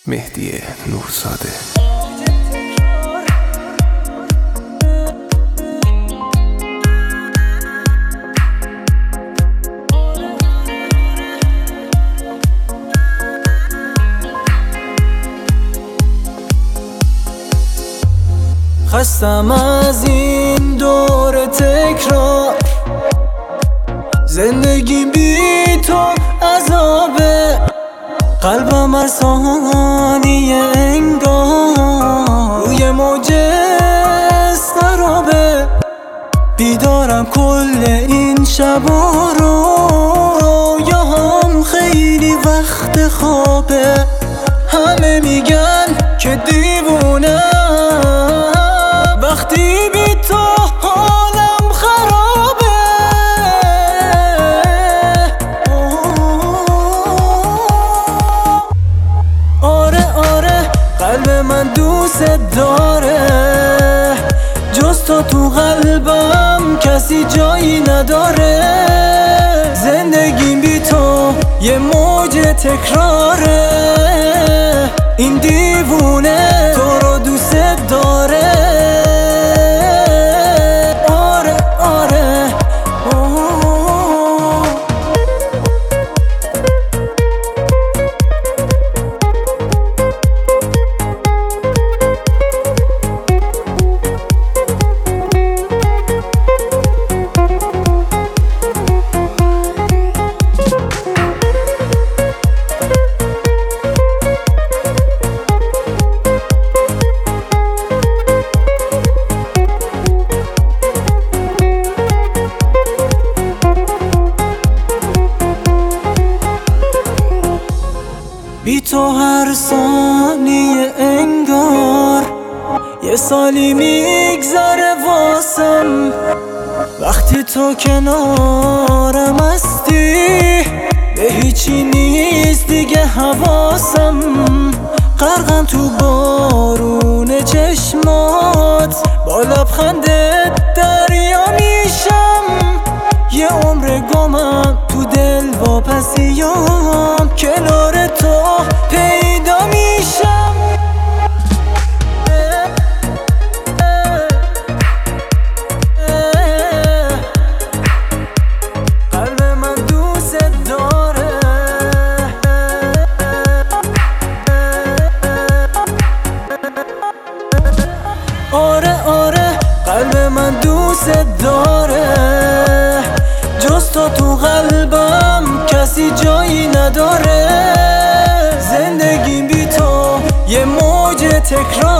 مهدی نورزاده. خستم از این دور تکرار، زندگی بی تو عذابه، قلبم هر ثانیه انگار روی موج اضطرابه. بیدارم کل این شبا رو، رویاهام خیلی وقت خوابه. همه میگن که دیوونه وقتی بی تو حالم خرابه. آره قلب من دوست داره، جز تو قلبم کسی جایی نداره. زندگیم بی تو یه موج تکراره، این دیوونه تو رو دوست داره. بی تو هر ثانیه انگار یه سالی میگذره واسم. وقتی تو کنارم هستی به هیچی نیست دیگه حواسم. غرقم تو بارون چشمات، با لبخندت دریا میشم. یه عمر گمم تو دل واپسیام، کنار تو پیدا میشم. قلب من دوست داره، آره قلب من دوست داره، جز تو قلبم کسی جایی نداره. زندگی بی تو یه موج تکرار